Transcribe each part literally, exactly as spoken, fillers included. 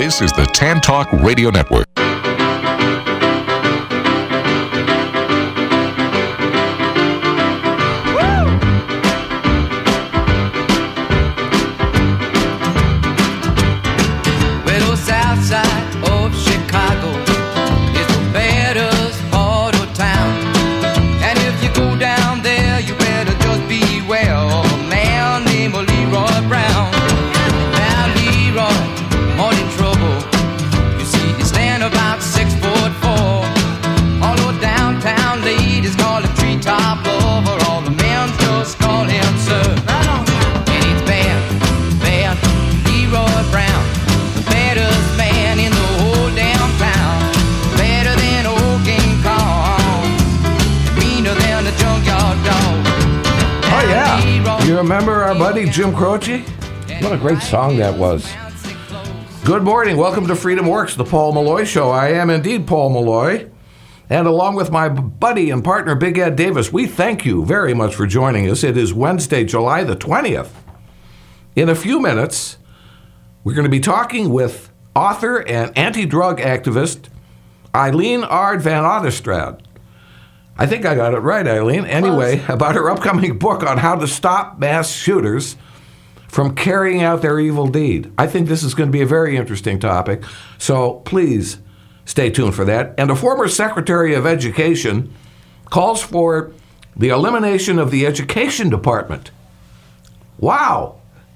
This is the Tan Talk Radio Network. Well, south side of Chicago is the baddest part of town. And if you go down there, you better just beware of a man named Leroy Brown. Now, Leroy, morning trouble. You see, he stand about six foot four. All the downtown ladies call him treetop lover. All the men just call him sir. And he's bad, bad, Leroy Brown. Baddest man in the whole damn town. Better than old King Kong. Meaner than a junkyard dog. Oh, yeah. You remember our buddy Jim Croce? What a great song that was. Good morning. Welcome to Freedom Works, the Paul Malloy Show. I am indeed Paul Malloy. And along with my buddy and partner, Big Ed Davis, we thank you very much for joining us. It is Wednesday, July the twentieth. In a few minutes, we're going to be talking with author and anti-drug activist Eileen Aard van Otterstrand. I think I got it right, Eileen. Anyway, about her upcoming book on how to stop mass shooters from carrying out their evil deed. I think this is going to be a very interesting topic, so please stay tuned for that. And a former Secretary of Education calls for the elimination of the Education Department. Wow.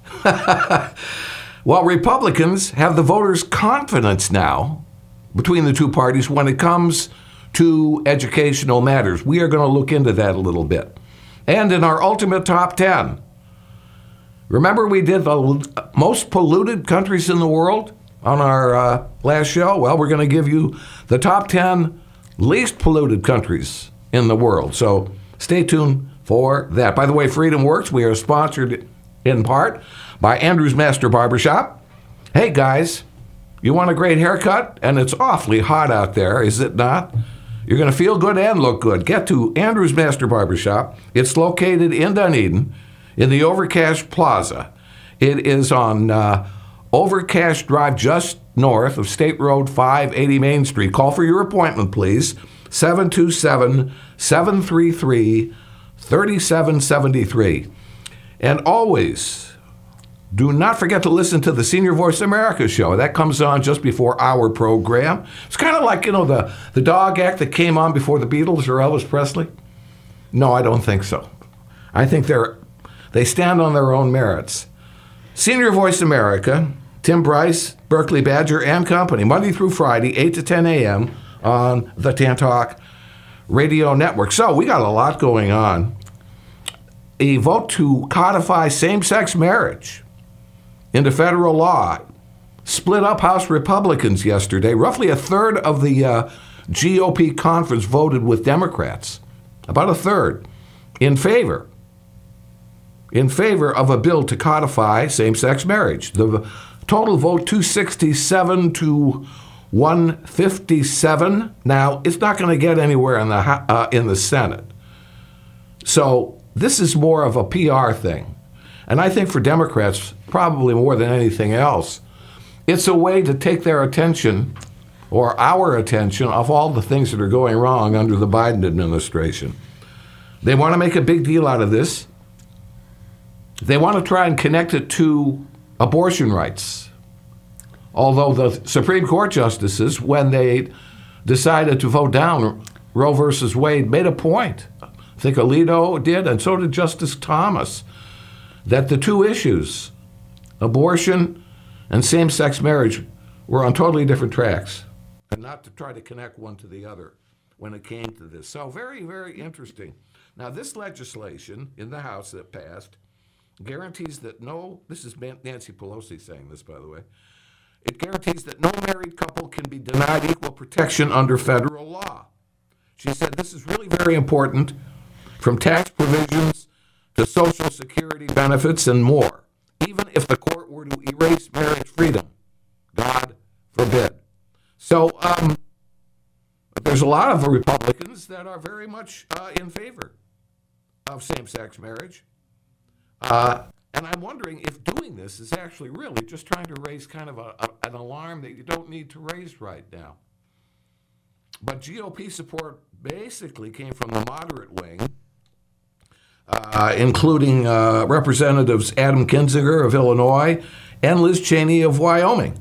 While Republicans have the voters' confidence now between the two parties when it comes to educational matters. We are going to look into that a little bit. And in our ultimate top ten, remember we did the most polluted countries in the world on our uh, last show? Well, we're going to give you the top ten least polluted countries in the world. So stay tuned for that. By the way, Freedom Works, we are sponsored in part by Andrew's Master Barbershop. Hey guys, you want a great haircut? And it's awfully hot out there, is it not? You're going to feel good and look good. Get to Andrew's Master Barbershop. It's located in Dunedin in the Overcash Plaza. It is on uh, Overcash Drive just north of State Road five eighty Main Street. Call for your appointment, please. seven two seven, seven three three, three seven seven three. And always, do not forget to listen to the Senior Voice America show. That comes on just before our program. It's kind of like, you know, the, the dog act that came on before the Beatles or Elvis Presley. No, I don't think so. I think they're they stand on their own merits. Senior Voice America, Tim Bryce, Berkeley Badger and Company, Monday through Friday, eight to ten a.m. on the Tan Talk Radio Network. So we got a lot going on. A vote to codify same-sex marriage into federal law split up House Republicans yesterday. Roughly a third of the uh, G O P conference voted with Democrats, about a third, in favor, in favor of a bill to codify same-sex marriage. The total vote, two sixty-seven to one fifty-seven. Now, it's not going to get anywhere in the uh, in the Senate. So this is more of a P R thing. And I think for Democrats, probably more than anything else, it's a way to take their attention, or our attention, off all the things that are going wrong under the Biden administration. They want to make a big deal out of this. They want to try and connect it to abortion rights. Although the Supreme Court justices, when they decided to vote down Roe versus Wade, made a point. I think Alito did, and so did Justice Thomas, that the two issues, abortion and same-sex marriage, were on totally different tracks, and not to try to connect one to the other when it came to this. So very, very interesting. Now, this legislation in the House that passed guarantees that no, this is Nancy Pelosi saying this, by the way, it guarantees that no married couple can be denied equal protection under federal law. She said this is really very important, from tax provisions to Social Security benefits and more, even if the court were to erase marriage freedom. God forbid. So um, there's a lot of Republicans that are very much uh, in favor of same-sex marriage. Uh, And I'm wondering if doing this is actually really just trying to raise kind of a, a, an alarm that you don't need to raise right now. But G O P support basically came from the moderate wing, uh, including uh, Representatives Adam Kinzinger of Illinois and Liz Cheney of Wyoming.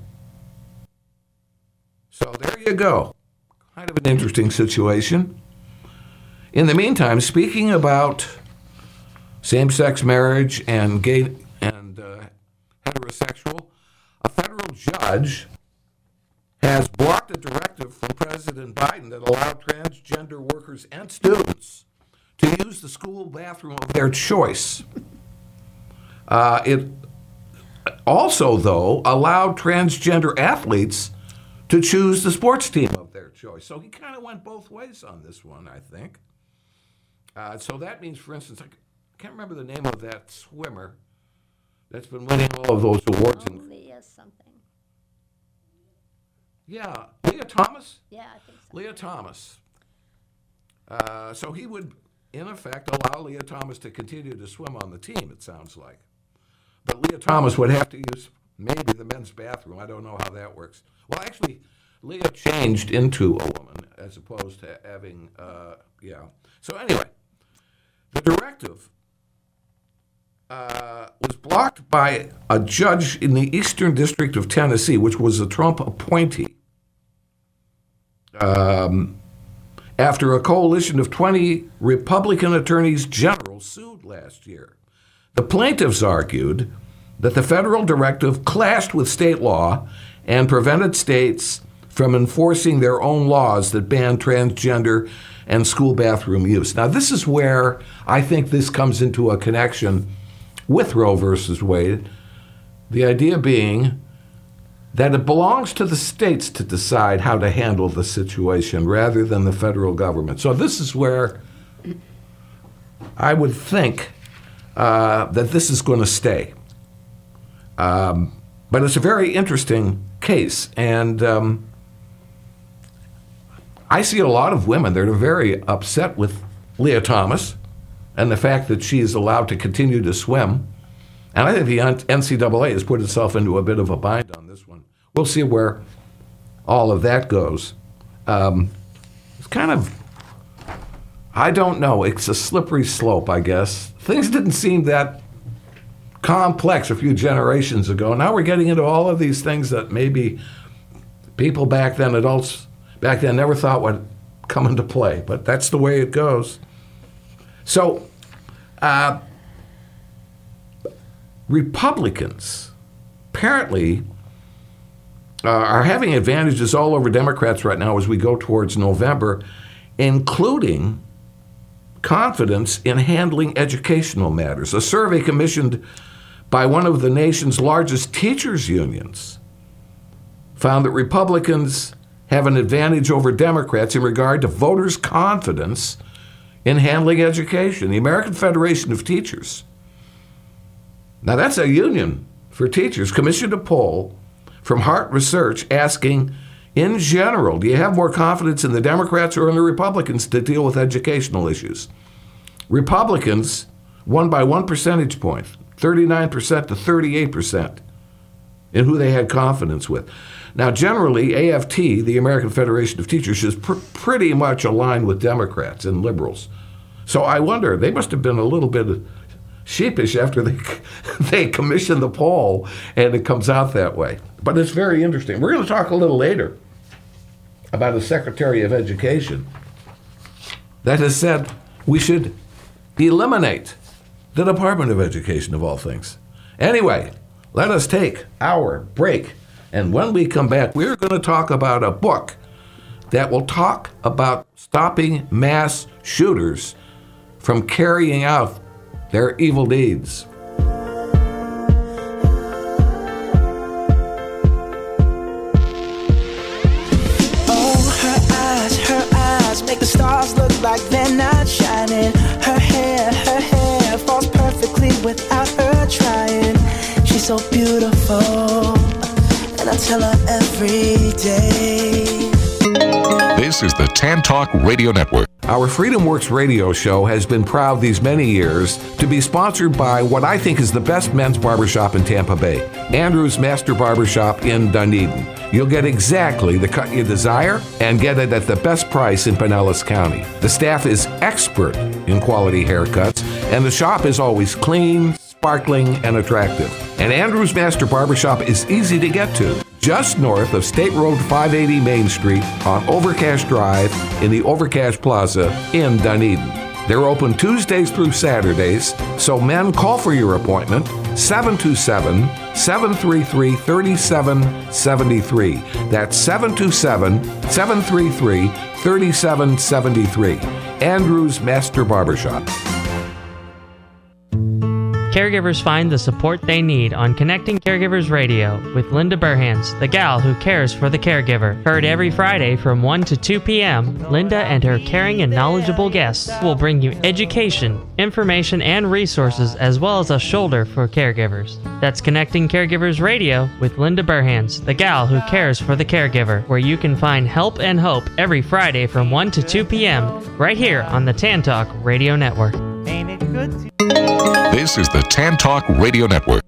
So there you go. Kind of an interesting situation. In the meantime, speaking about same-sex marriage and gay and uh, heterosexual, a federal judge has blocked a directive from President Biden that allowed transgender workers and students to use the school bathroom of their choice. Uh, it also, though, allowed transgender athletes to choose the sports team of their choice. So he kind of went both ways on this one, I think. Uh, so that means, for instance, I can't remember the name of that swimmer that's been winning all of those awards. Oh, Leah something. Yeah, Leah Thomas? Yeah, I think so. Leah Thomas. Uh, so he would, in effect, allow Leah Thomas to continue to swim on the team, it sounds like. But Leah Thomas would have to use maybe the men's bathroom. I don't know how that works. Well, actually, Leah changed into a woman as opposed to having, uh, yeah. So anyway, the directive uh, was blocked by a judge in the Eastern District of Tennessee, which was a Trump appointee, um, after a coalition of twenty Republican attorneys general sued last year. The plaintiffs argued that the federal directive clashed with state law and prevented states from enforcing their own laws that ban transgender and school bathroom use. Now, this is where I think this comes into a connection with Roe versus Wade, the idea being that it belongs to the states to decide how to handle the situation rather than the federal government. So this is where I would think uh, that this is going to stay. Um, but it's a very interesting case, and um, I see a lot of women that are very upset with Leah Thomas and the fact that she is allowed to continue to swim. And I think the N C double A has put itself into a bit of a bind on this one. We'll see where all of that goes. Um, it's kind of, I don't know, it's a slippery slope, I guess. Things didn't seem that complex a few generations ago. Now we're getting into all of these things that maybe people back then, adults back then, never thought would come into play. But that's the way it goes. So, uh, Republicans apparently uh, are having advantages all over Democrats right now as we go towards November, including confidence in handling educational matters. A survey commissioned by one of the nation's largest teachers' unions found that Republicans have an advantage over Democrats in regard to voters' confidence in handling education. The American Federation of Teachers, now that's a union for teachers, commissioned a poll from Hart Research asking, in general, do you have more confidence in the Democrats or in the Republicans to deal with educational issues? Republicans won by one percentage point, thirty-nine percent to thirty-eight percent, in who they had confidence with. Now, generally, A F T, the American Federation of Teachers, is pr- pretty much aligned with Democrats and liberals. So I wonder, they must have been a little bit sheepish after they they commissioned the poll and it comes out that way. But it's very interesting. We're going to talk a little later about a Secretary of Education that has said we should eliminate the Department of Education, of all things. Anyway, let us take our break. And when we come back, we're going to talk about a book that will talk about stopping mass shooters from carrying out their evil deeds. Oh, her eyes, her eyes make the stars look like they're not shining. Her hair, her hair falls perfectly without her trying. She's so beautiful, and I tell her every day. This is the Tan Talk Radio Network. Our Freedom Works radio show has been proud these many years to be sponsored by what I think is the best men's barbershop in Tampa Bay, Andrew's Master Barbershop in Dunedin. You'll get exactly the cut you desire and get it at the best price in Pinellas County. The staff is expert in quality haircuts, and the shop is always clean, sparkling, and attractive. And Andrew's Master Barbershop is easy to get to, just north of State Road five eighty Main Street on Overcash Drive in the Overcash Plaza in Dunedin. They're open Tuesdays through Saturdays, so men, call for your appointment, seven two seven, seven three three, three seven seven three. That's seven two seven, seven three three, three seven seven three. Andrew's Master Barbershop. Caregivers find the support they need on Connecting Caregivers Radio with Linda Burhans, the gal who cares for the caregiver. Heard every Friday from one to two p.m., Linda and her caring and knowledgeable guests will bring you education, information, and resources, as well as a shoulder for caregivers. That's Connecting Caregivers Radio with Linda Burhans, the gal who cares for the caregiver, where you can find help and hope every Friday from one to two p.m. right here on the Tan Talk Radio Network. Ain't it good to This is the Tan Talk Radio Network.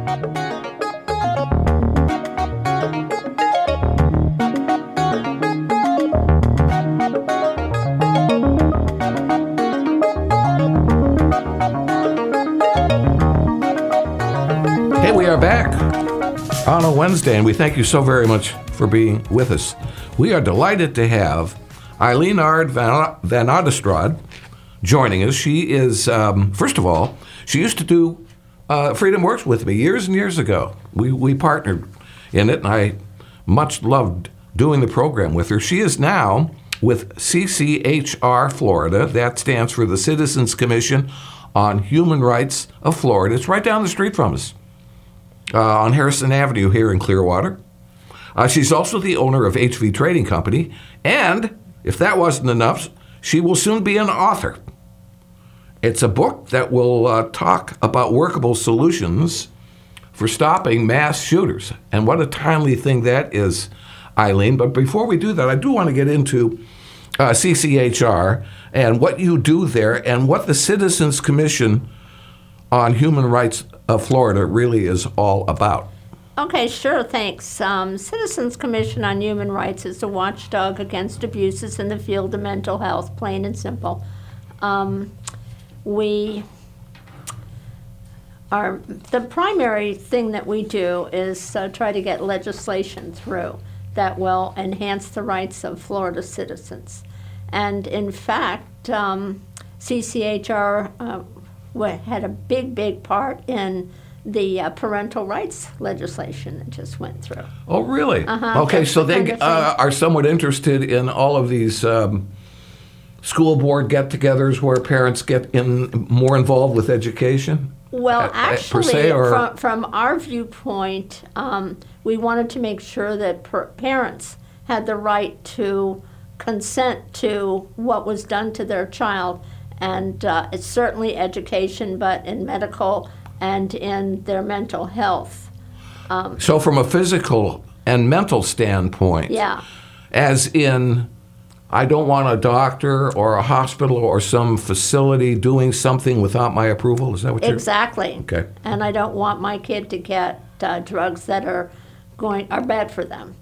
Hey, we are back on a Wednesday, and we thank you so very much for being with us. We are delighted to have Eileen Ard Van, Van Odestrad joining us. She is, um, first of all, she used to do uh, Freedom Works with me years and years ago. We we partnered in it, and I much loved doing the program with her. She is now with C C H R Florida. That stands for the Citizens Commission on Human Rights of Florida. It's right down the street from us uh, on Harrison Avenue here in Clearwater. Uh, she's also the owner of H V Trading Company, and if that wasn't enough, she will soon be an author. It's a book that will uh, talk about workable solutions for stopping mass shooters. And what a timely thing that is, Eileen. But before we do that, I do want to get into uh, C C H R and what you do there and what the Citizens Commission on Human Rights of Florida really is all about. Okay, sure, thanks. Um, Citizens Commission on Human Rights is a watchdog against abuses in the field of mental health, plain and simple. Um, we are, the primary thing that we do is uh, try to get legislation through that will enhance the rights of Florida citizens. And in fact, um, C C H R uh, had a big, big part in the uh, parental rights legislation that just went through. Oh, really? Uh-huh. Okay, so they Kind of uh, are somewhat interested in all of these um, school board get-togethers where parents get in more involved with education? Well, At- at- actually, per se, or- from, from our viewpoint, um, we wanted to make sure that per- parents had the right to consent to what was done to their child. And uh, it's certainly education, but in medical and in their mental health. Um, So from a physical and mental standpoint, yeah. as in, I don't want a doctor or a hospital or some facility doing something without my approval? Is that what you're... Exactly. Okay. And I don't want my kid to get uh, drugs that are going are bad for them.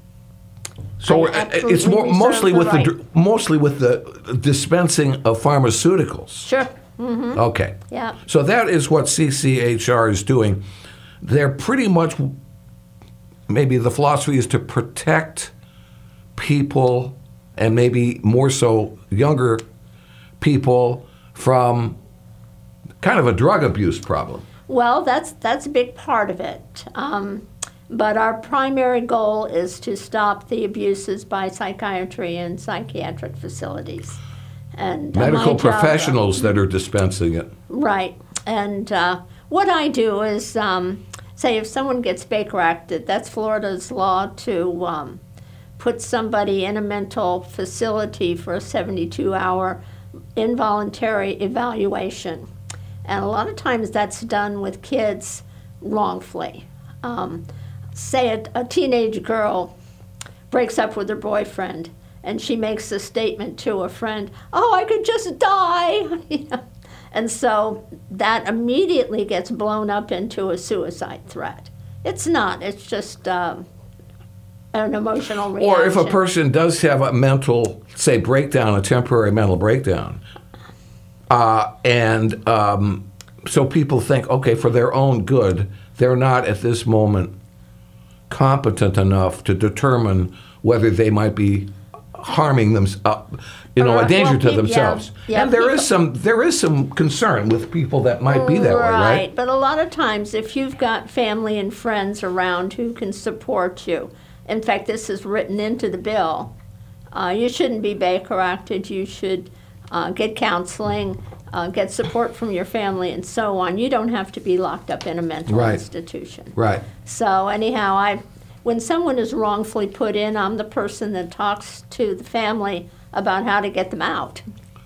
So I uh, it's absolutely more, reserve mostly the with right. the dr- mostly with the dispensing of pharmaceuticals. Sure. Mm-hmm. Okay. Yeah. So that is what C C H R is doing. They're pretty much, maybe the philosophy is to protect people, and maybe more so younger people, from kind of a drug abuse problem. Well, that's that's a big part of it. Um, but our primary goal is to stop the abuses by psychiatry and psychiatric facilities. And uh, Medical my job, uh, professionals that are dispensing it. Right. And uh, what I do is, um, say, if someone gets Baker Acted, that's Florida's law to um, put somebody in a mental facility for a seventy-two hour involuntary evaluation. And a lot of times that's done with kids wrongfully. Um, say a, a teenage girl breaks up with her boyfriend, and she makes a statement to a friend, "Oh, I could just die." You know? And so that immediately gets blown up into a suicide threat. It's not. It's just um, an emotional reaction. Or if a person does have a mental, say, breakdown, a temporary mental breakdown, uh, and um, so people think, okay, for their own good, they're not at this moment competent enough to determine whether they might be harming them, uh, you know, Or, a danger well, to peop- themselves. yeah, yeah, and there people- is some there is some concern with people that might be that way, right? But a lot of times, if you've got family and friends around who can support you, in fact, this is written into the bill, uh, you shouldn't be Baker Acted. You should uh, get counseling, uh, get support from your family, and so on. You don't have to be locked up in a mental Right. institution. Right. So anyhow, I, when someone is wrongfully put in, I'm the person that talks to the family about how to get them out.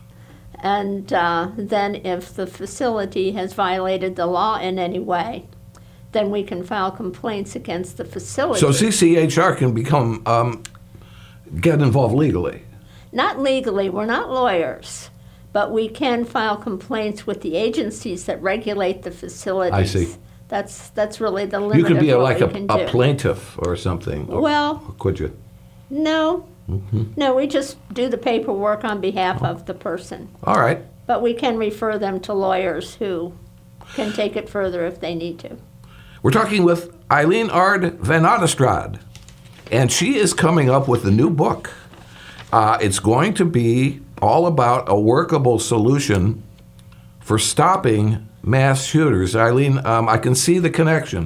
And uh, then if the facility has violated the law in any way, then we can file complaints against the facility. So C C H R can become um, get involved legally. Not legally, we're not lawyers, but we can file complaints with the agencies that regulate the facilities. I see. That's that's really the limit You could be of a, what like we a, can a do. plaintiff or something. Or- Well- or could you? No, Mm-hmm. no, we just do the paperwork on behalf of the person. All right. But we can refer them to lawyers who can take it further if they need to. We're talking with Eileen Ard Van Ottestrad, and she is coming up with a new book. Uh, it's going to be all about a workable solution for stopping mass shooters. Eileen, um, I can see the connection.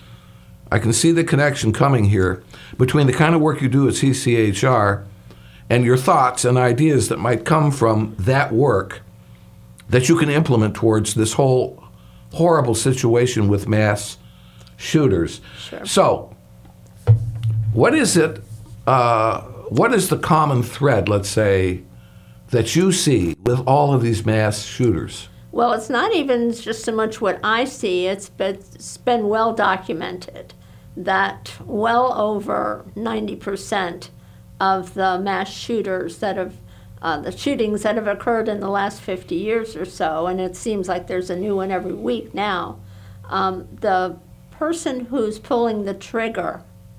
I can see the connection coming here between the kind of work you do at C C H R and your thoughts and ideas that might come from that work that you can implement towards this whole horrible situation with mass shooters. Sure. So, what is it, uh, what is the common thread, let's say, that you see with all of these mass shooters? Well, it's not even just so much what I see, it's been, it's been well documented that well over ninety percent of the mass shooters that have, uh, the shootings that have occurred in the last fifty years or so, and it seems like there's a new one every week now, um, the person who's pulling the trigger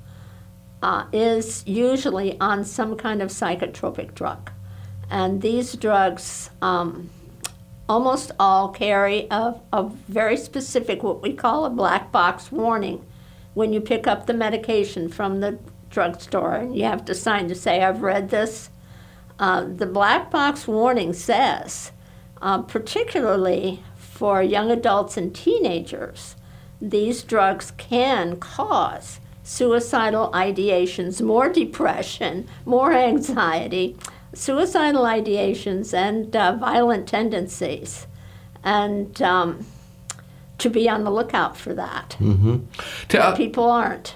uh, is usually on some kind of psychotropic drug. And these drugs, um, almost all carry a, a very specific, what we call a black box warning. When you pick up the medication from the drugstore and you have to sign to say, I've read this, uh, the black box warning says, uh, particularly for young adults and teenagers, these drugs can cause suicidal ideations, more depression, more anxiety, suicidal ideations, and uh, violent tendencies. And um, to be on the lookout for that. Mm-hmm. But people aren't.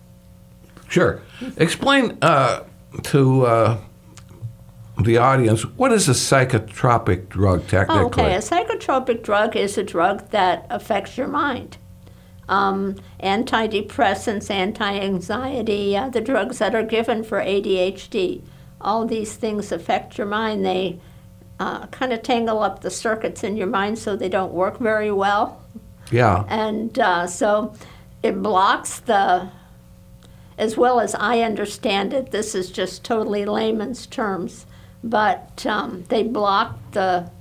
Sure. Explain uh, to uh, the audience, what is a psychotropic drug technically? Okay, a psychotropic drug is a drug that affects your mind. Um, antidepressants, anti-anxiety, uh, the drugs that are given for A D H D, all these things affect your mind. They uh, kind of tangle up the circuits in your mind so they don't work very well. Yeah. And uh, so it blocks the, as well as I understand it, this is just totally layman's terms, but um, they block the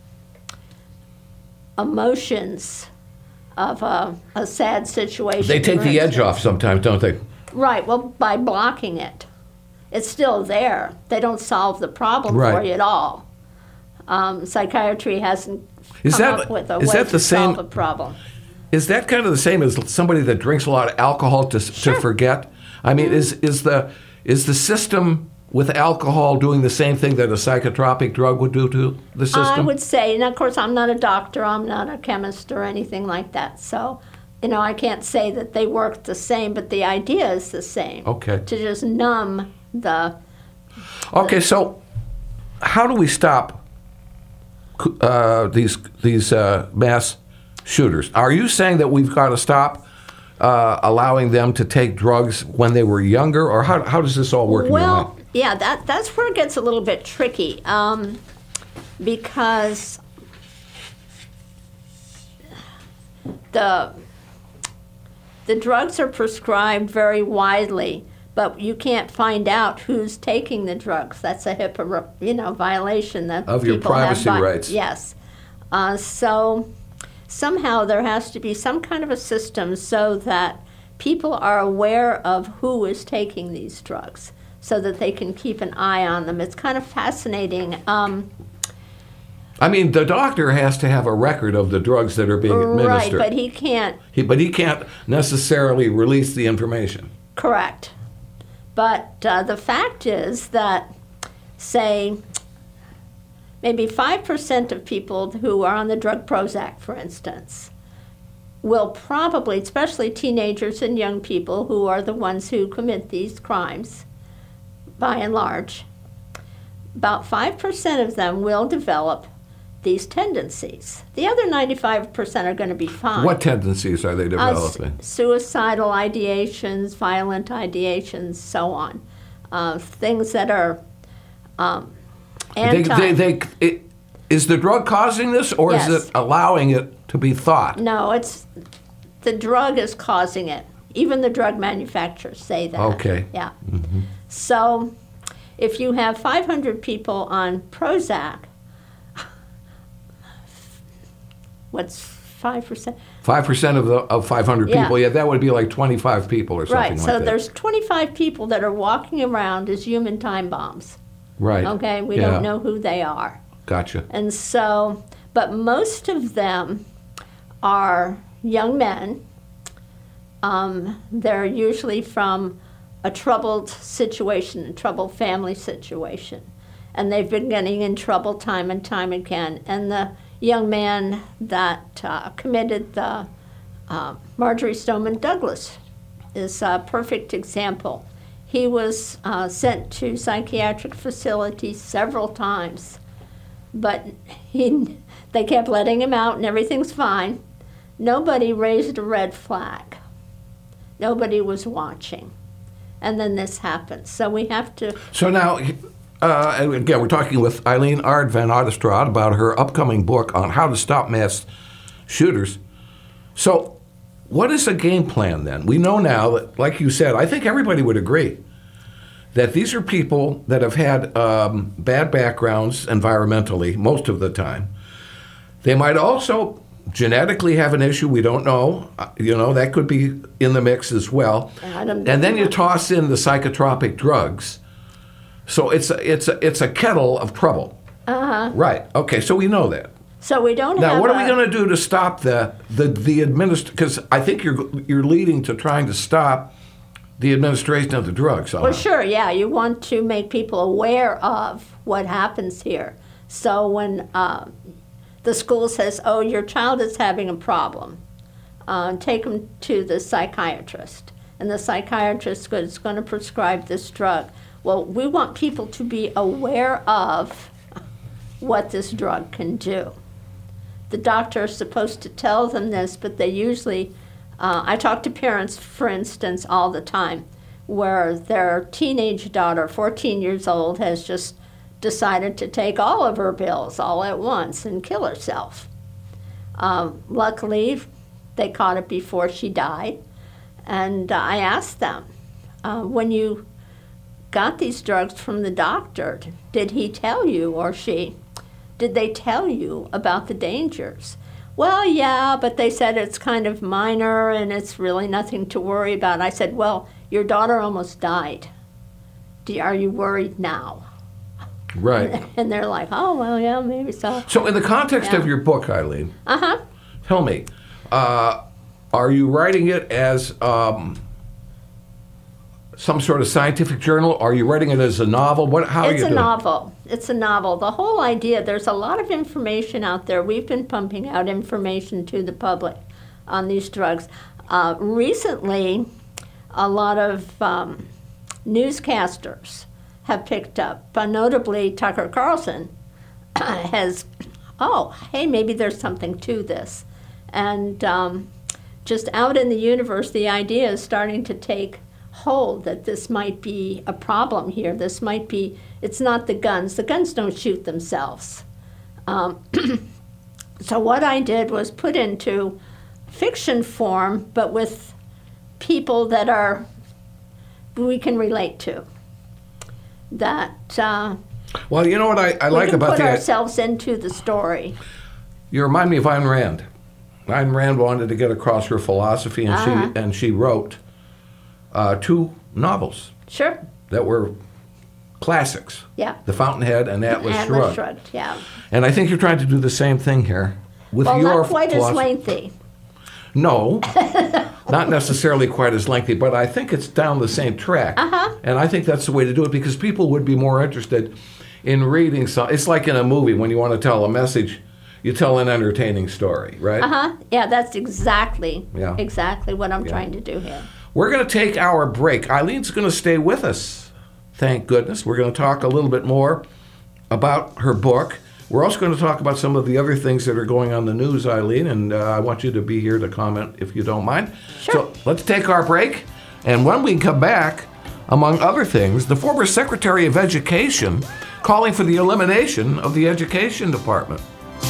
emotions of a, a sad situation. They take for the edge instance. off sometimes, don't they? Right, well, by blocking it. It's still there. They don't solve the problem for Right. you at all. Um, psychiatry hasn't Is come that- up with a is way that to the same- solve a problem. Is that kind of the same as somebody that drinks a lot of alcohol to Sure. to forget? I mean, is is the is the system with alcohol doing the same thing that a psychotropic drug would do to the system? I would say, and of course, I'm not a doctor, I'm not a chemist or anything like that. So, you know, I can't say that they work the same, but the idea is the same. Okay. To just numb the. Okay, so how do we stop uh, these these uh, mass shooters? Are you saying that we've got to stop uh, allowing them to take drugs when they were younger, or how how does this all work in your Well, mind? Yeah, that that's where it gets a little bit tricky, um, because the the drugs are prescribed very widely, but you can't find out who's taking the drugs. That's a HIPAA, you know, violation that Of your people have privacy vi- rights. Yes. Uh, so somehow there has to be some kind of a system so that people are aware of who is taking these drugs, so that they can keep an eye on them. It's kind of fascinating. Um, I mean, the doctor has to have a record of the drugs that are being right, administered. but he can't. He, but he can't necessarily release the information. Correct. But uh, the fact is that, say, maybe five percent of people who are on the drug Prozac, for instance, will probably, especially teenagers and young people who are the ones who commit these crimes, by and large, about five percent of them will develop these tendencies. The other ninety-five percent are going to be fine. What tendencies are they Uh, su- developing? suicidal ideations, violent ideations, so on. Uh, things that are um, They, anti. they, they, it, is the drug causing this, or Yes. is it allowing it to be thought? No, it's the drug is causing it. Even the drug manufacturers say that. Okay. Yeah. So, if you have five hundred people on Prozac, what's five percent? Five percent of the of five hundred Yeah. people. Yeah, that would be like twenty-five people or something Right. like So that. there's twenty-five people that are walking around as human time bombs. right. Okay, we Yeah. don't know who they are. Gotcha. And so, but most of them are young men. Um, they're usually from a troubled situation, a troubled family situation. And they've been getting in trouble time and time again. And the young man that uh, committed the uh, Marjorie Stoneman Douglas is a perfect example. He was uh, sent to psychiatric facilities several times, but he, they kept letting him out and everything's fine. Nobody raised a red flag. Nobody was watching. And then this happens. So we have to... So now, uh, and again, we're talking with Eileen Ard van Oudestraat about her upcoming book on how to stop mass shooters. So what is the game plan then? We know now that, like you said, I think everybody would agree that these are people that have had um, bad backgrounds environmentally most of the time. They might also genetically have an issue. We don't know. Uh, You know, that could be in the mix as well. Adam- And then you toss in the psychotropic drugs. So it's a, it's a, it's a kettle of trouble. Uh-huh. Right. Okay, so we know that. So we don't Now, have what are we a- going to do to stop the the the administ? Because I think you're you're leading to trying to stop the administration of the drugs. Well, sure, yeah. You want to make people aware of what happens here. So when uh, the school says, oh, your child is having a problem, uh, take them to the psychiatrist. And the psychiatrist is going to prescribe this drug. Well, we want people to be aware of what this drug can do. The doctor is supposed to tell them this, but they usually, uh, I talk to parents, for instance, all the time, where their teenage daughter, fourteen years old, has just decided to take all of her pills all at once and kill herself. Um, luckily, they caught it before she died. And uh, I asked them, uh, when you got these drugs from the doctor, did he tell you, or she, did they tell you about the dangers? Well, yeah, but they said it's kind of minor and it's really nothing to worry about. I said, well, your daughter almost died. Do, are you worried now? Right. And they're like, oh, well, yeah, maybe so. So in the context Yeah. of your book, Eileen, Uh-huh. tell me, uh, are you writing it as um, some sort of scientific journal? Are you writing it as a novel? What? How are It's you a doing? novel. It's a novel. The whole idea, there's a lot of information out there. We've been pumping out information to the public on these drugs. Uh, recently, a lot of um, newscasters have picked up, uh, notably Tucker Carlson has, oh, hey, maybe there's something to this. And um, just out in the universe, the idea is starting to take hold that this might be a problem here. This might be, it's not the guns. The guns don't shoot themselves. Um, so what I did was put into fiction form, but with people that are, we can relate to. That uh, Well, you know what I, I we like can about put the... ourselves into the story. You remind me of Ayn Rand. Ayn Rand wanted to get across her philosophy, and Uh-huh. she and she wrote uh, two novels Sure. that were classics. Yeah. The Fountainhead and Atlas Atlas Shrugged. Shrugged, yeah. And I think you're trying to do the same thing here with Well, your not quite as philosophy. lengthy. No, not necessarily quite as lengthy, but I think it's down the same track. Uh-huh. And I think that's the way to do it because people would be more interested in reading some. It's like in a movie when you want to tell a message, you tell an entertaining story, right? Uh-huh. Yeah, that's exactly, Yeah. exactly what I'm Yeah. trying to do here. We're going to take our break. Eileen's going to stay with us, thank goodness. We're going to talk a little bit more about her book. We're also going to talk about some of the other things that are going on in the news, Eileen, and uh, I want you to be here to comment if you don't mind. Sure. So let's take our break, and when we come back, among other things, the former Secretary of Education calling for the elimination of the Education Department.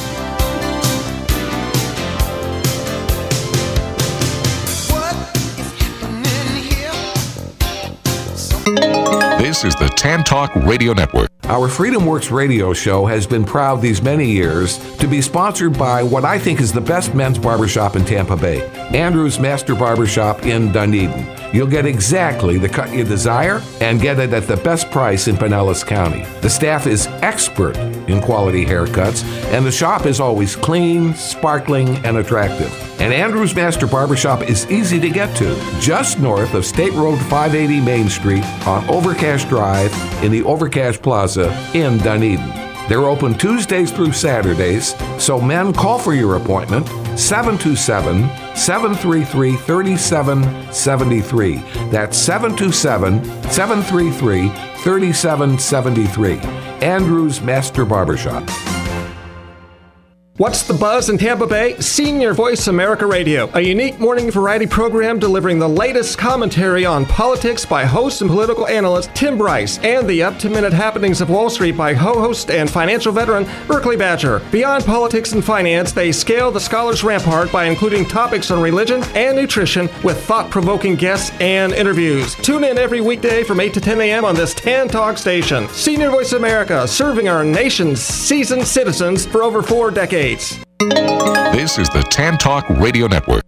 This is the Tan Talk Radio Network. Our Freedom Works radio show has been proud these many years to be sponsored by what I think is the best men's barbershop in Tampa Bay, Andrew's Master Barbershop in Dunedin. You'll get exactly the cut you desire and get it at the best price in Pinellas County. The staff is expert in quality haircuts, and the shop is always clean, sparkling, and attractive. And Andrew's Master Barbershop is easy to get to, just north of State Road five eighty Main Street on Overcash Drive in the Overcash Plaza in Dunedin. They're open Tuesdays through Saturdays, so men, call for your appointment, seven two seven, seven three three, three seven seven three. That's seven two seven, seven three three, three seven seven three. Andrew's Master Barbershop. What's the buzz in Tampa Bay? Senior Voice America Radio, a unique morning variety program delivering the latest commentary on politics by host and political analyst Tim Bryce and the up-to-minute happenings of Wall Street by co-host and financial veteran Berkeley Badger. Beyond politics and finance, they scale the scholar's rampart by including topics on religion and nutrition with thought-provoking guests and interviews. Tune in every weekday from eight to ten a.m. on this Tan Talk station. Senior Voice America, serving our nation's seasoned citizens for over four decades. This is the Tan Talk Radio Network.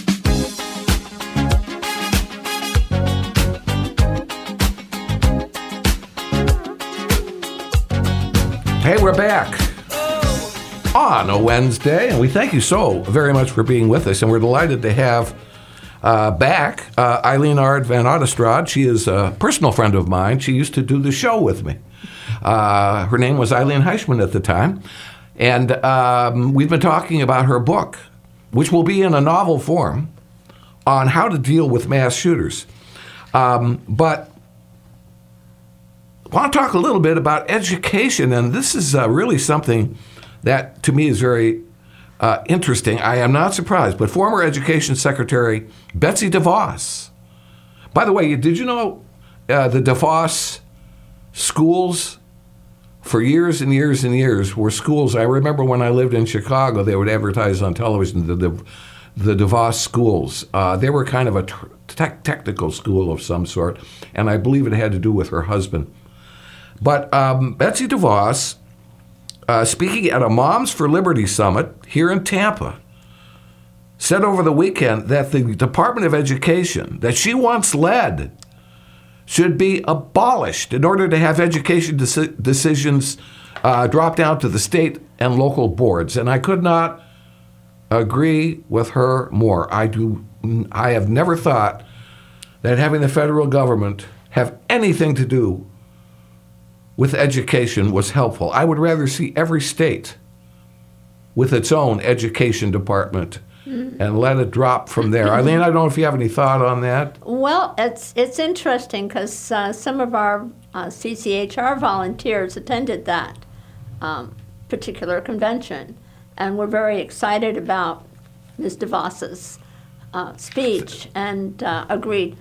Hey, we're back on a Wednesday, and we thank you so very much for being with us, and we're delighted to have uh, back uh, Eileen Ard van Ottestrade. She is a personal friend of mine. She used to do the show with me. Uh, her name was Eileen Heichman at the time. And um, we've been talking about her book, which will be in a novel form, on how to deal with mass shooters. Um, but I want to talk a little bit about education, and this is uh, really something that, to me, is very uh, interesting. I am not surprised, but former Education Secretary Betsy DeVos. By the way, did you know uh, the DeVos schools, for years and years and years, were schools? I remember when I lived in Chicago, they would advertise on television the, the, the DeVos schools. Uh, they were kind of a te- technical school of some sort, and I believe it had to do with her husband. But um, Betsy DeVos, uh, speaking at a Moms for Liberty summit here in Tampa, said over the weekend that the Department of Education that she once led should be abolished in order to have education deci- decisions uh, drop down to the state and local boards. And I could not agree with her more. I do. I have never thought that having the federal government have anything to do with education was helpful. I would rather see every state with its own education department and let it drop from there. Eileen, I don't know if you have any thought on that. Well, it's it's interesting because uh, some of our uh, C C H R volunteers attended that um, particular convention, and we're very excited about Miz DeVos's uh, speech and uh, agreed.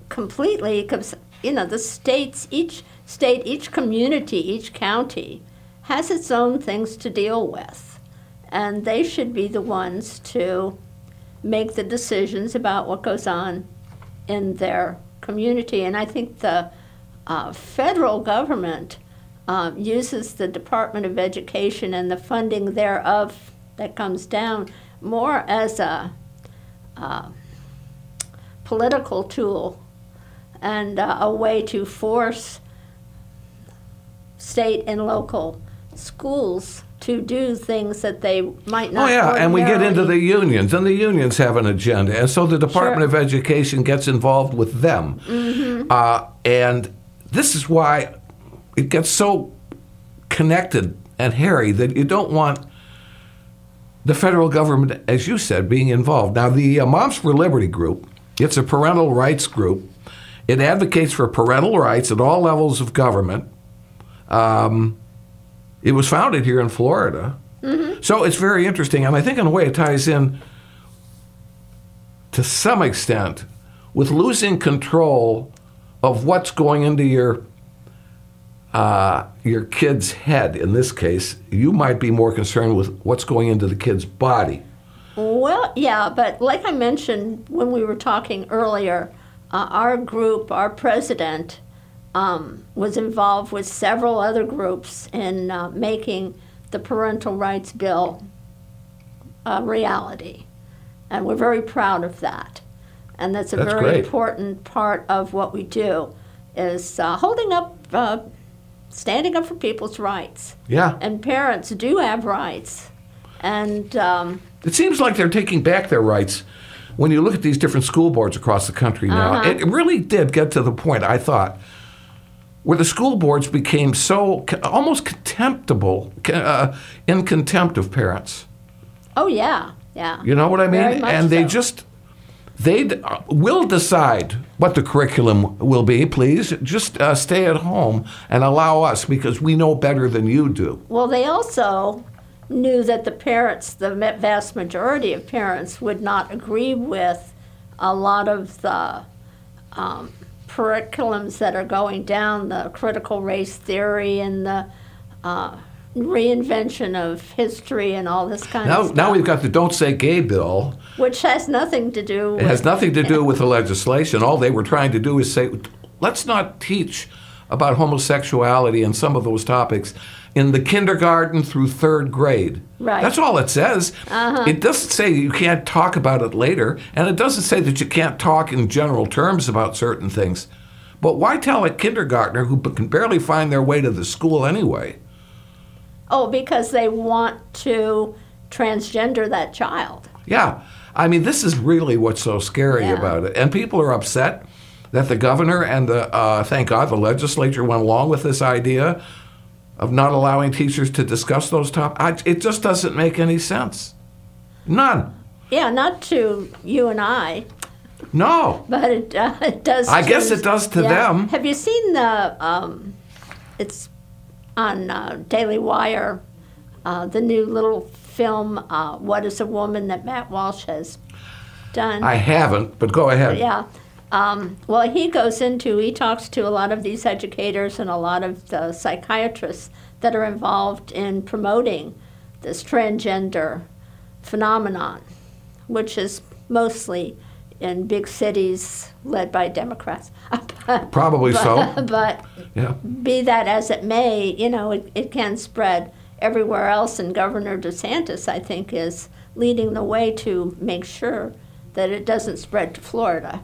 completely, because, you know, the states, each state, each community, each county has its own things to deal with. And they should be the ones to make the decisions about what goes on in their community. And I think the uh, federal government um, uses the Department of Education and the funding thereof that comes down more as a uh, political tool and uh, a way to force state and local schools to do things that they might not. Oh, yeah, and we get into the ordinarily- unions, and the unions have an agenda, and so the Department Sure. of Education gets involved with them. Mm-hmm. Uh, and this is why it gets so connected and hairy that you don't want the federal government, as you said, being involved. Now, the uh, Moms for Liberty group, it's a parental rights group. It advocates for parental rights at all levels of government. Um, it was founded here in Florida. Mm-hmm. So it's very interesting, and I think in a way it ties in to some extent with losing control of what's going into your uh, your kid's head. In this case, you might be more concerned with what's going into the kid's body. Well, yeah, but like I mentioned when we were talking earlier, uh, our group, our president, um, was involved with several other groups in uh, making the parental rights bill a reality. And we're very proud of that. And that's a That's very great. important part of what we do, is uh, holding up, uh, standing up for people's rights. Yeah. And parents do have rights. And um, It seems like they're taking back their rights when you look at these different school boards across the country now. Uh-huh. It really did get to the point, I thought, where the school boards became so co- almost contemptible, uh, in contempt of parents. oh, yeah, yeah. You know what I mean? Very much And they so. just, they d- uh, will decide what the curriculum will be, please. Just uh, stay at home and allow us, because we know better than you do. Well, they also knew that the parents, the ma- vast majority of parents, would not agree with a lot of the um, curriculums that are going down, the critical race theory and the uh, reinvention of history and all this kind Now, of stuff. now we've got the Don't Say Gay bill. Which has nothing to do with... It has nothing to do with the legislation. All they were trying to do is say, let's not teach about homosexuality and some of those topics in the kindergarten through third grade. Right. That's all it says. Uh-huh. It doesn't say you can't talk about it later, and it doesn't say that you can't talk in general terms about certain things. But why tell a kindergartner who b- can barely find their way to the school anyway? Oh, because they want to transgender that child. Yeah. I mean, this is really what's so scary Yeah. about it. And people are upset that the governor and the, uh, thank God, the legislature went along with this idea of not allowing teachers to discuss those topics. It just doesn't make any sense. None. Yeah, not to you and I, No. but it, uh, it does. I guess to- it does to yeah. them. Have you seen the? Um, it's on uh, Daily Wire, uh, the new little film, uh, "What Is a Woman?" that Matt Walsh has done. I haven't, but go ahead. Yeah. Um, well, he goes into, he talks to a lot of these educators and a lot of the psychiatrists that are involved in promoting this transgender phenomenon, which is mostly in big cities led by Democrats. Probably so. But Yeah. be that as it may, you know, it, it can spread everywhere else, and Governor DeSantis, I think, is leading the way to make sure that it doesn't spread to Florida.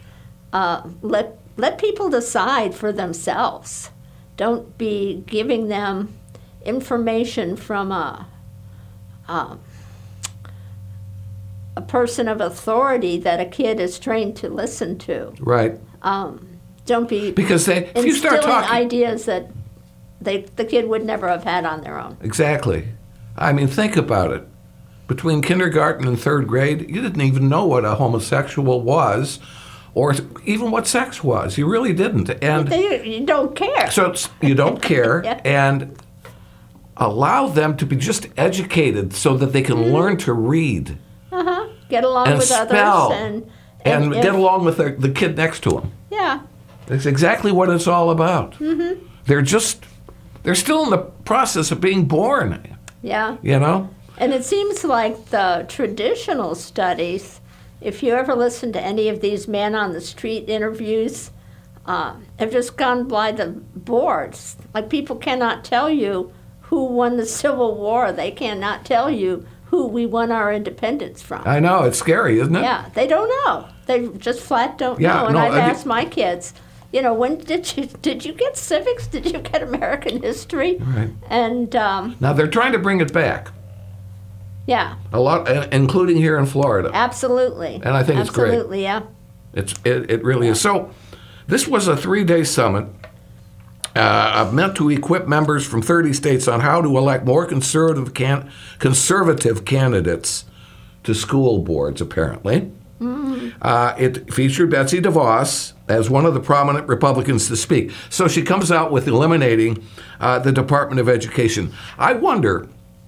Uh, let let people decide for themselves. Don't be giving them information from a a, a person of authority that a kid is trained to listen to. Right. Um, don't be Because they, if you start instilling talking. ideas that they the kid would never have had on their own. Exactly. I mean, think about it. Between kindergarten and third grade, you didn't even know what a homosexual was, or even what sex was. You really didn't. And They, you don't care. so it's, you don't care, Yeah. and allow them to be just educated so that they can Mm-hmm. learn to read. Uh-huh. Get along And with spell. others and and, And if- get along with the, the kid next to him. Yeah. That's exactly what it's all about. Mm-hmm. They're just, they're still in the process of being born, Yeah. you know? And it seems like the traditional studies, if you ever listen to any of these man on the street interviews, uh, have just gone by the boards. Like, people cannot tell you who won the Civil War. They cannot tell you who we won our independence from. I know, it's scary, isn't it? Yeah, they don't know. They just flat don't Yeah, know. And no, I've I mean- asked my kids, you know, when did you did you get civics? Did you get American history? Right. And um, Now, they're trying to bring it back, yeah, a lot, uh, including here in Florida. absolutely. And I think it's great. Absolutely, yeah. It's, it, it really is. So, this was a three-day summit uh, meant to equip members from thirty states on how to elect more conservative can, conservative candidates to school boards, apparently. Mm-hmm. Uh, it featured Betsy DeVos as one of the prominent Republicans to speak. So she comes out with eliminating uh, the Department of Education. I wonder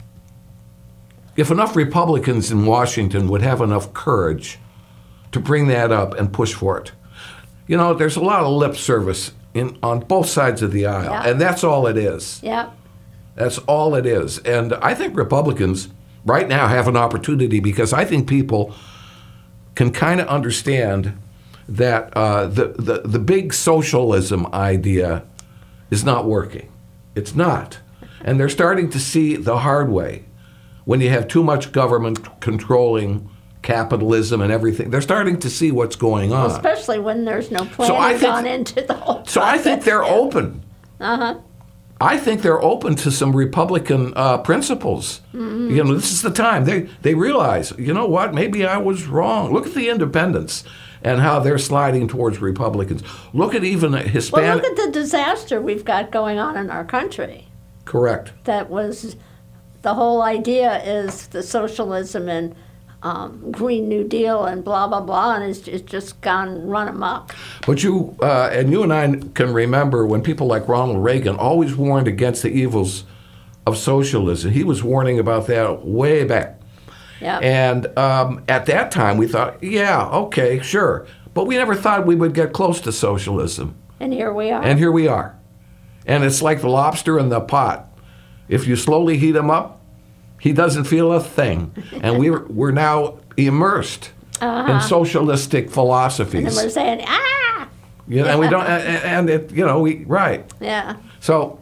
if enough Republicans in Washington would have enough courage to bring that up and push for it. You know, there's a lot of lip service in on both sides of the aisle, Yeah. and that's all it is. Yeah. That's all it is. And I think Republicans right now have an opportunity because I think people can kind of understand that uh, the, the, the big socialism idea is not working. It's not. And they're starting to see the hard way when you have too much government controlling capitalism and everything. They're starting to see what's going on. Especially when there's no planning I think- gone into the whole process. So I think they're open. Uh-huh. I think they're open to some Republican uh, principles. Mm-hmm. You know, this is the time. They they realize, you know what, maybe I was wrong. Look at the independents and how they're sliding towards Republicans. Look at even Well, Hispanic. look at the disaster we've got going on in our country. Correct. That was, the whole idea is the socialism and um, Green New Deal and blah, blah, blah, and it's, it's just gone run amok. But you uh, and you and I can remember when people like Ronald Reagan always warned against the evils of socialism. He was warning about that way back. Yeah. And um, at that time, we thought, yeah, okay, sure. But we never thought we would get close to socialism. And here we are. And here we are. And it's like the lobster in the pot. If you slowly heat him up, he doesn't feel a thing. And we're, we're now immersed Uh-huh. in socialistic philosophies. and we're saying, ah! You know, and we don't, and and it, you know, we, right. Yeah. So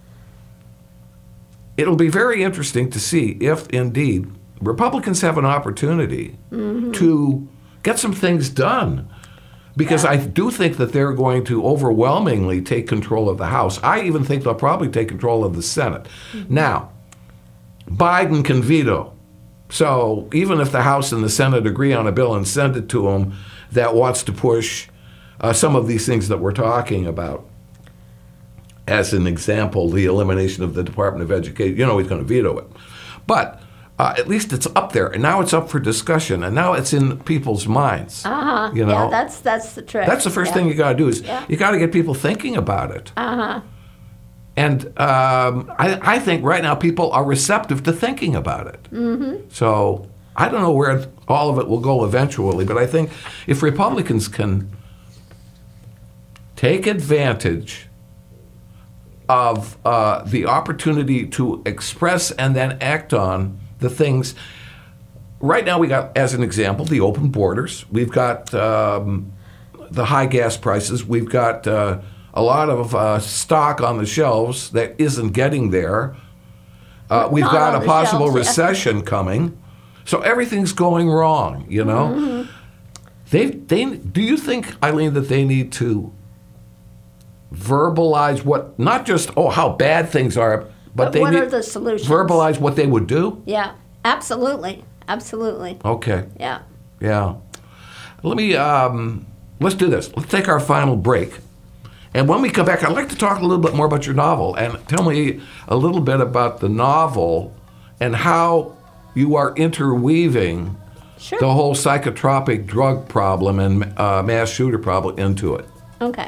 it'll be very interesting to see if indeed Republicans have an opportunity Mm-hmm. to get some things done. Because I do think that they're going to overwhelmingly take control of the House. I even think they'll probably take control of the Senate. Mm-hmm. Now, Biden can veto. So even if the House and the Senate agree on a bill and send it to him that wants to push uh, some of these things that we're talking about, as an example, the elimination of the Department of Education, you know he's going to veto it. But uh, at least it's up there, and now it's up for discussion, and now it's in people's minds. Uh-huh. You know, Yeah, that's that's the trick. that's the first Yeah. thing you got to do is Yeah. you got to get people thinking about it. Uh-huh. And um, I, I think right now people are receptive to thinking about it. Mm-hmm. So I don't know where all of it will go eventually, but I think if Republicans can take advantage of uh, the opportunity to express and then act on the things. Right now we got, as an example, the open borders. We've got um, the high gas prices. We've got uh, a lot of uh, stock on the shelves that isn't getting there. Uh, we've Not got on a the possible shelves, yeah. recession coming. So everything's going wrong, you know? Mm-hmm. They, they, do you think, Eileen, that they need to verbalize what, not just, oh, how bad things are, but, But they what need are the solutions? verbalize what they would do? Yeah, absolutely. Absolutely. Okay, Yeah. yeah. Let me, um, let's do this. Let's take our final break. And when we come back, I'd like to talk a little bit more about your novel and tell me a little bit about the novel and how you are interweaving Sure. the whole psychotropic drug problem and uh, mass shooter problem into it. Okay.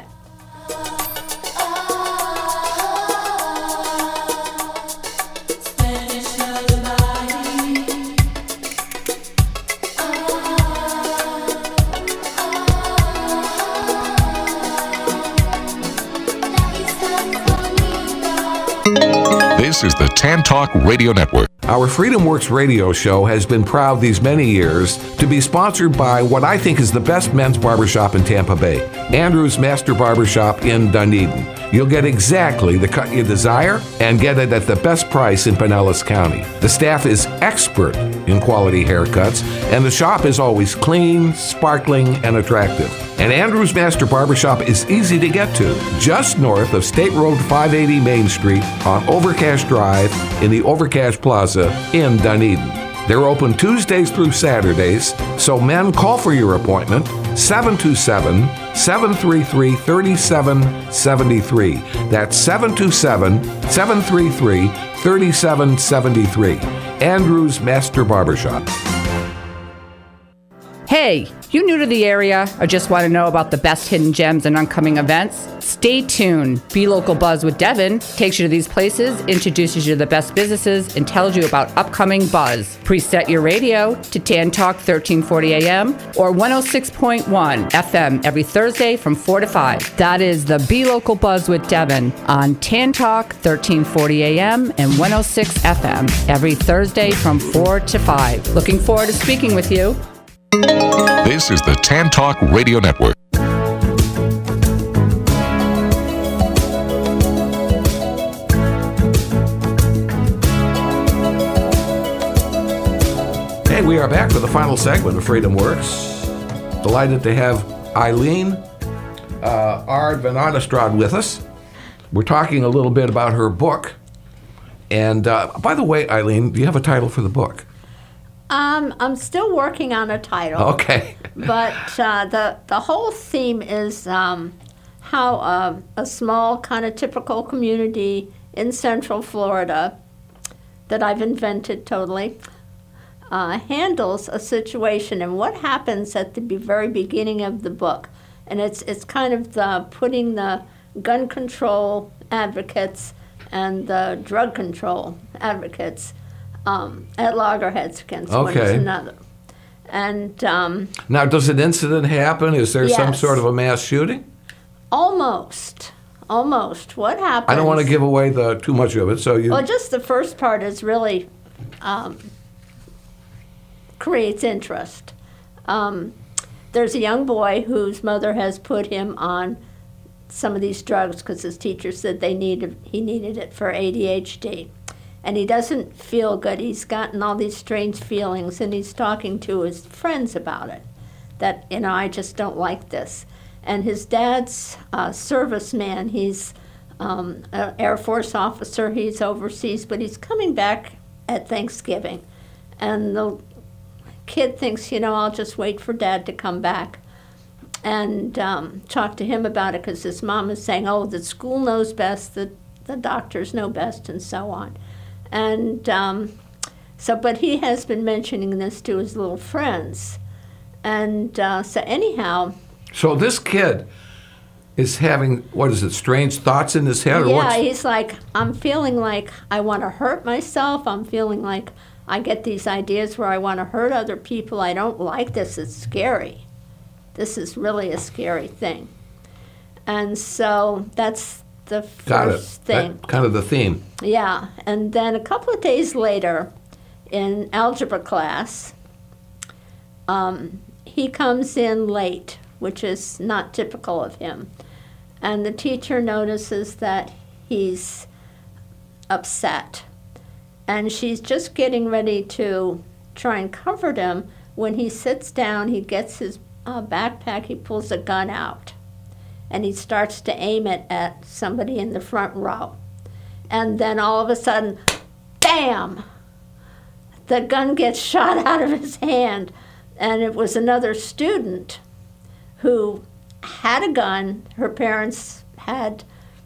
This is the Tan Talk Radio Network. Our Freedom Works radio show has been proud these many years to be sponsored by what I think is the best men's barbershop in Tampa Bay, Andrew's Master Barbershop in Dunedin. You'll get exactly the cut you desire and get it at the best price in Pinellas County. The staff is expert in quality haircuts, and the shop is always clean, sparkling, and attractive. And Andrew's Master Barbershop is easy to get to, just north of State Road five eighty Main Street on Overcash Drive in the Overcash Plaza in Dunedin. They're open Tuesdays through Saturdays, so men, call for your appointment, seven two seven, seven three three, three seven seven three. That's seven two seven, seven three three, three seven seven three. Andrew's Master Barbershop. Hey, you new to the area or just want to know about the best hidden gems and upcoming events? Stay tuned. Be Local Buzz with Devin takes you to these places, introduces you to the best businesses, and tells you about upcoming buzz. Preset your radio to Tan Talk thirteen forty A M or one oh six point one F M every Thursday from four to five. That is the Be Local Buzz with Devin on Tan Talk thirteen forty A M and one oh six F M every Thursday from four to five. Looking forward to speaking with you. This is the Tan Talk Radio Network. Hey, we are back with the final segment of Freedom Works. Delighted to have Eileen uh, Ard Van Arnestrad with us. We're talking a little bit about her book. And uh, by the way, Eileen, do you have a title for the book? Um, I'm still working on a title. Okay. But uh, the the whole theme is um, how uh, a small, kind of typical community in Central Florida that I've invented totally uh, handles a situation and what happens at the be- very beginning of the book. And it's it's kind of the putting the gun control advocates and the drug control advocates Um, at loggerheads against one Okay. another. And um, Now, does an incident happen? Is there some Yes. sort of a mass shooting? almost, almost, what happens? I don't want to give away the too much of it, so you... Well, just the first part is really um, creates interest. Um, there's a young boy whose mother has put him on some of these drugs because his teacher said they needed he needed it for A D H D. And he doesn't feel good. He's gotten all these strange feelings, and he's talking to his friends about it. That, you know, I just don't like this. And his dad's a serviceman. He's um, an Air Force officer. He's overseas, but he's coming back at Thanksgiving. And the kid thinks, you know, I'll just wait for Dad to come back and um, talk to him about it, because his mom is saying, oh, the school knows best, the, the doctors know best, and so on. And um, so, but he has been mentioning this to his little friends. And uh, so anyhow. So this kid is having, what is it, strange thoughts in his head? Or Yeah, what's... he's like, I'm feeling like I want to hurt myself. I'm feeling like I get these ideas where I want to hurt other people. I don't like this. It's scary. This is really a scary thing. And so that's the Got it. first thing. That, kind of the theme. Yeah, and then a couple of days later, in algebra class, um, he comes in late, which is not typical of him. And the teacher notices that he's upset. And she's just getting ready to try and comfort him when he sits down, he gets his uh, backpack, he pulls a gun out. And he starts to aim it at somebody in the front row. And then all of a sudden, bam! The gun gets shot out of his hand. And it was another student who had a gun. Her parents had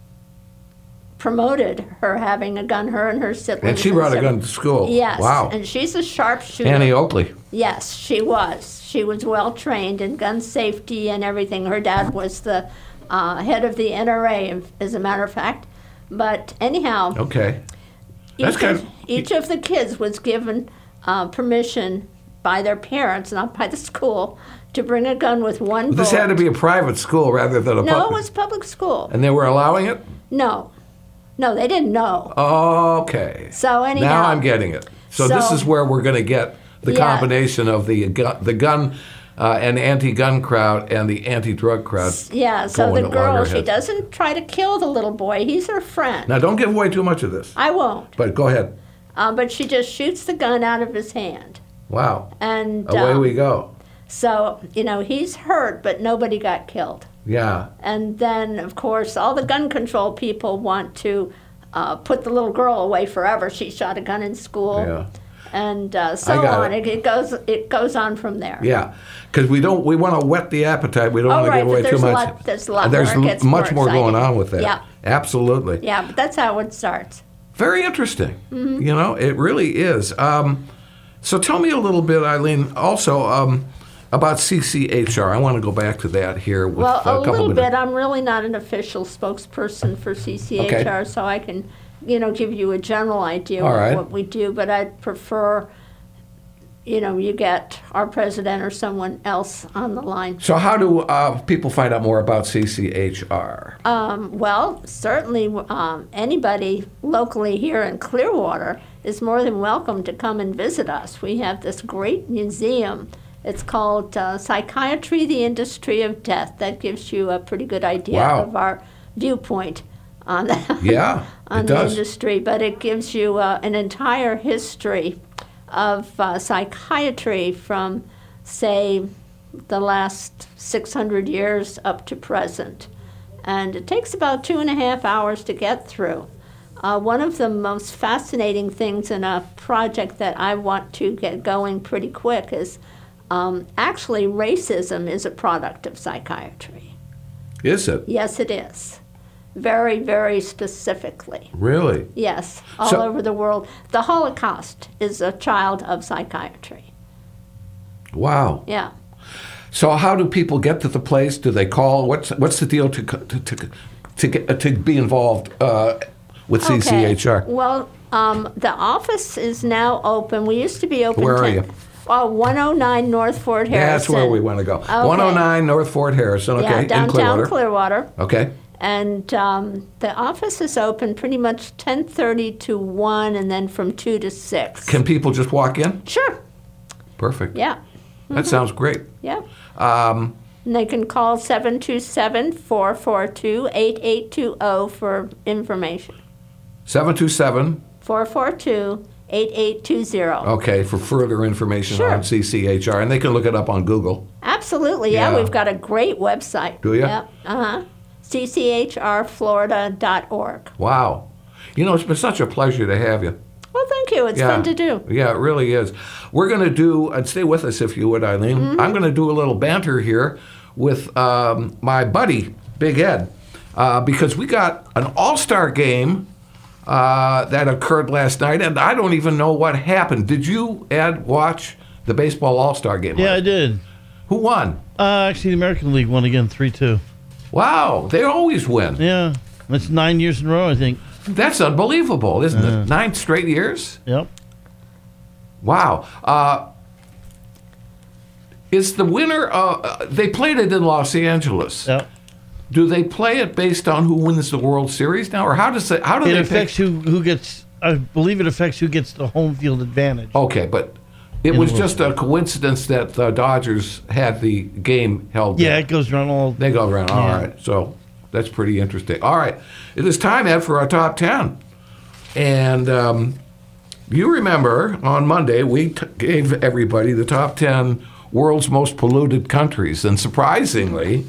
promoted her having a gun, her and her siblings. And she brought a gun to school. Yes. Wow. And she's a sharpshooter. Annie Oakley. Yes, she was. She was well trained in gun safety and everything. Her dad was the uh, head of the N R A, as a matter of fact. But anyhow, Okay. That's each, kind of, of- each of the kids was given uh, permission by their parents, not by the school, to bring a gun with one This bullet. had to be a private school rather than a No, public. it was public school. And they were allowing it? No, No, they didn't know. Okay. So anyhow. Now I'm getting it. So, this So- is where we're going to get the Yeah. combination of the gu- the gun uh, and anti-gun crowd and the anti-drug crowd. Yeah, so going the at girl, she loggerheads. doesn't try to kill the little boy. He's her friend. Now, don't give away too much of this. I won't. But go ahead. Uh, but she just shoots the gun out of his hand. Wow. And Away um, we go. So, you know, he's hurt, but nobody got killed. Yeah. And then, of course, all the gun control people want to uh, put the little girl away forever. She shot a gun in school. Yeah. And uh, so got on. it. It. It goes. It goes on from there. Yeah, because we don't. We want to whet the appetite. We don't Oh, want to right, give away but too there's a much. lot- there's a lot There's more. It l- gets much more more going exciting. on with that. Yeah. Absolutely. Yeah, but that's how it starts. Very interesting. Mm-hmm. You know, it really is. Um, so tell me a little bit, Eileen, also um, about C C H R. I want to go back to that here with Well, a a couple little minutes. bit. I'm really not an official spokesperson for C C H R, Okay. so I can, you know, give you a general idea All of right. what we do. But I'd prefer, you know, you get our president or someone else on the line. So how do uh, people find out more about C C H R? Um, well, certainly um, anybody locally here in Clearwater is more than welcome to come and visit us. We have this great museum. It's called uh, Psychiatry, the Industry of Death. That gives you a pretty good idea Wow. of our viewpoint on that. Yeah, on it the does. industry, but it gives you uh, an entire history of uh, psychiatry from, say, the last six hundred years up to present. And it takes about two and a half hours to get through. Uh, one of the most fascinating things in a project that I want to get going pretty quick is um, actually racism is a product of psychiatry. Is it? Yes, it is. Very, very specifically. Really? Yes, all So- over the world. The Holocaust is a child of psychiatry. Wow. Yeah. So how do people get to the place? Do they call? What's what's the deal to to to to, get, to be involved uh, with C C H R? Okay. Well, um, the office is now open. We used to be open. Where are ten you? Oh, one oh nine North Fort Harrison. That's where we want to go. Okay. one oh nine North Fort Harrison. Okay, Yeah, in downtown Clearwater. Clearwater. Okay. And um, the office is open pretty much ten thirty to one, and then from two to six. Can people just walk in? Sure. Perfect. Yeah. That sounds great. Yeah. Um, And they can call seven two seven, four four two, eight eight two zero for information. seven two seven. four four two, eight eight two zero. Okay, for further information Sure. on C C H R, and they can look it up on Google. Absolutely, yeah. Yeah. We've got a great website. Do ya? Yep. Uh-huh. C C H R Florida dot org. Wow. You know, it's been such a pleasure to have you. Well, thank you. It's Yeah. fun to do. Yeah, it really is. We're going to do, and stay with us if you would, Eileen. Mm-hmm. I'm going to do a little banter here with um, my buddy, Big Ed, uh, because we got an all-star game uh, that occurred last night, and I don't even know what happened. Did you, Ed, watch the baseball all-star game? Yeah, I last- did. Who won? Uh, actually, the American League won again, three two. Wow, they always win. Yeah, that's nine years in a row, I think. That's unbelievable, isn't it? Nine straight years? Yep. Wow. Uh, is the winner, uh, uh, they played it in Los Angeles. Yep. Do they play it based on who wins the World Series now, or how does it, how do It they affects pick? who who gets. I believe it affects who gets the home field advantage. Okay, but it In was the just a coincidence that the Dodgers had the game held. Yeah, there. it goes around all. They go around. All Yeah. right, so that's pretty interesting. All right, it is time, Ed, for our top ten. And um, you remember on Monday we t- gave everybody the top ten world's most polluted countries, and surprisingly,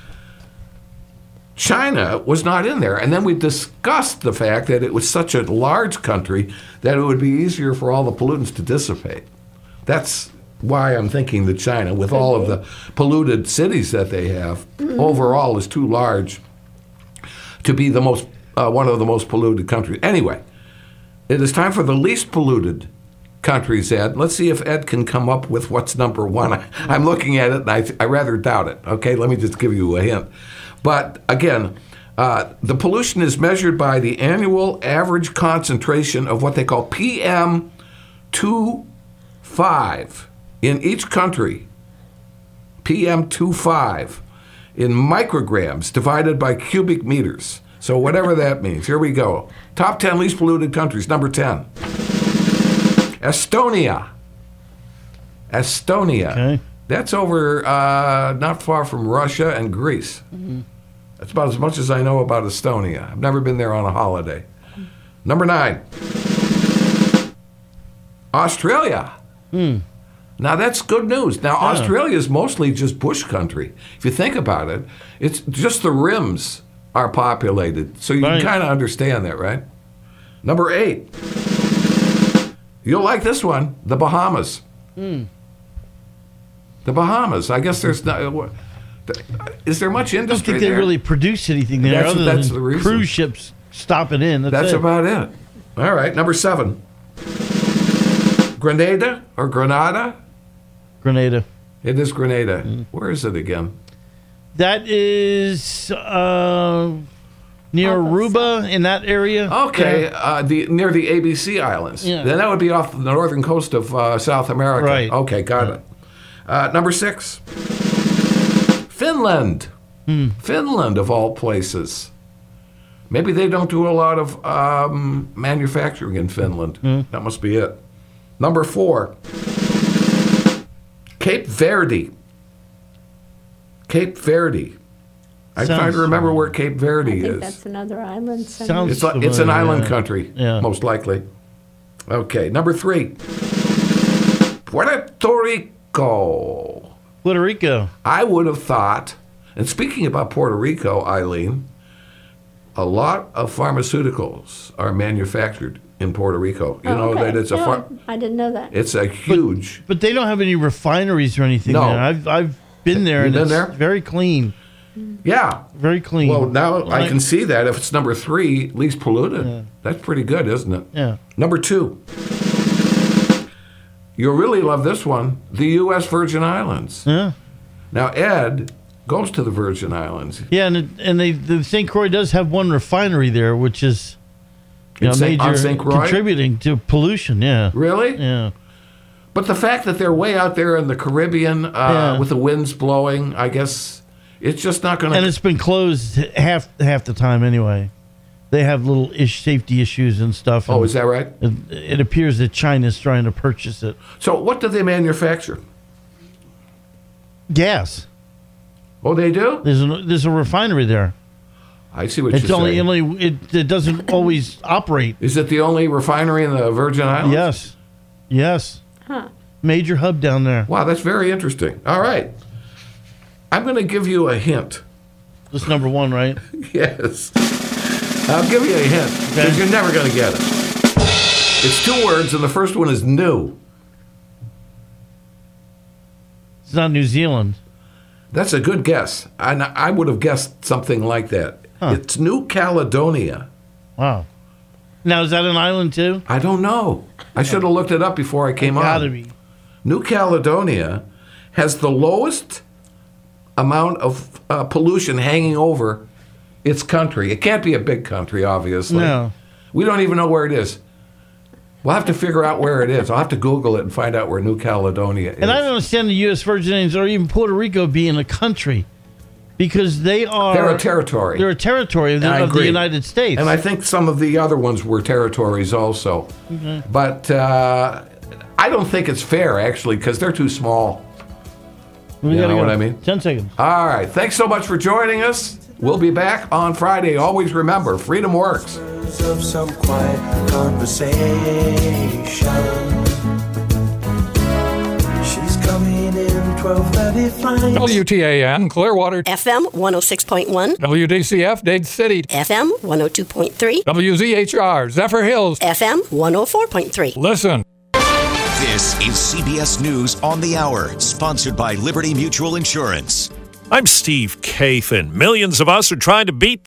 China was not in there. And then we discussed the fact that it was such a large country that it would be easier for all the pollutants to dissipate. That's why I'm thinking that China, with all of the polluted cities that they have, overall is too large to be the most uh, one of the most polluted countries. Anyway, it is time for the least polluted countries, Ed. Let's see if Ed can come up with what's number one. I, I'm looking at it, and I, I rather doubt it. Okay, let me just give you a hint. But again, uh, the pollution is measured by the annual average concentration of what they call P M two five in each country. P M two five in micrograms divided by cubic meters. So whatever that means. Here we go. Top ten least polluted countries. Number ten. Estonia. Estonia. Okay. That's over uh, not far from Russia and Greece. Mm-hmm. That's about as much as I know about Estonia. I've never been there on a holiday. Number nine. Australia. Hmm. Now that's good news. Now Yeah. Australia is mostly just bush country. If you think about it, it's just the rims are populated. So you Right. can kind of understand that, right? Number eight. You'll like this one, the Bahamas. Hmm. The Bahamas. I guess there's not. what- Is there much I don't industry think they there? really produce anything there That's- other that's than the reason. cruise ships stopping in. That's, That's it. about it. All right, number seven. Grenada or Grenada? Grenada. It is Grenada. Mm. Where is it again? That is uh, near Off of Aruba, in that area. Okay, there. uh, the near the A B C Islands. Yeah. Then that would be off the northern coast of uh, South America. Right. Okay, got it. Uh, number six. Finland. Hmm. Finland, of all places. Maybe they don't do a lot of um, manufacturing in Finland. Hmm. That must be it. Number four. Cape Verde. Cape Verde. I'm Sounds trying to remember familiar. where Cape Verde I think is. that's another island. somewhere. Sounds- It's, a, it's an familiar, island yeah. country, Yeah. most likely. Okay, number three. Puerto Rico. Puerto Rico. I would have thought, and speaking about Puerto Rico, Eileen, a lot of pharmaceuticals are manufactured in Puerto Rico. You Oh, know okay. that it's a No, far, I didn't know that. it's a huge. But they don't have any refineries or anything No. there. I've I've been there You and been it's there? very clean. Yeah. Very clean. Well, now I Like- can see that if it's number three, least polluted, Yeah. that's pretty good, isn't it? Yeah. Number two. You'll really love this one, the U S Virgin Islands. Yeah. Now, Ed goes to the Virgin Islands. Yeah, and it, and they the Saint Croix does have one refinery there, which is you In know, Saint- on major Saint Croix? contributing to pollution. Yeah. Really? Yeah. But the fact that they're way out there in the Caribbean uh, Yeah. with the winds blowing, I guess it's just not going And to. it's been closed half half the time anyway. They have little ish safety issues and stuff. Oh, and is that right? It, it appears that China's trying to purchase it. So, what do they manufacture? Gas. Oh, they do? There's a, there's a refinery there. I see what It's you're only saying. only it, it doesn't always operate. Is it the only refinery in the Virgin Islands? Yes. Yes. Huh. Major hub down there. Wow, that's very interesting. All right. I'm going to give you a hint. That's number one, right? Yes. I'll give you a hint because Okay. you're never going to get it. It's two words, and the first one is new. It's not New Zealand. That's a good guess. I, I would have guessed something like that. Huh. It's New Caledonia. Wow. Now, is that an island too? I don't know. I should have looked it up before I came Gotta on. be. New Caledonia has the lowest amount of uh, pollution hanging over its country. It can't be a big country, obviously. No. We don't even know where it is. We'll have to figure out where it is. I'll have to Google it and find out where New Caledonia is. And I don't understand the U S Virgin Islands or even Puerto Rico being a country because they are. They're a territory. They're a territory of the, I of the agree. United States. And I think some of the other ones were territories also. Mm-hmm. But uh, I don't think it's fair, actually, because they're too small. We You gotta know go. what I mean? Ten seconds. All right. Thanks so much for joining us. We'll be back on Friday. Always remember, freedom works. Of some quiet conversation. She's coming in twelve thirty-five. W T A N, Clearwater. F M one oh six point one. W D C F, Dade City. F M one oh two point three. W Z H R, Zephyr Hills. F M one oh four point three. Listen. This is C B S News on the Hour, sponsored by Liberty Mutual Insurance. I'm Steve Kathan. Millions of us are trying to beat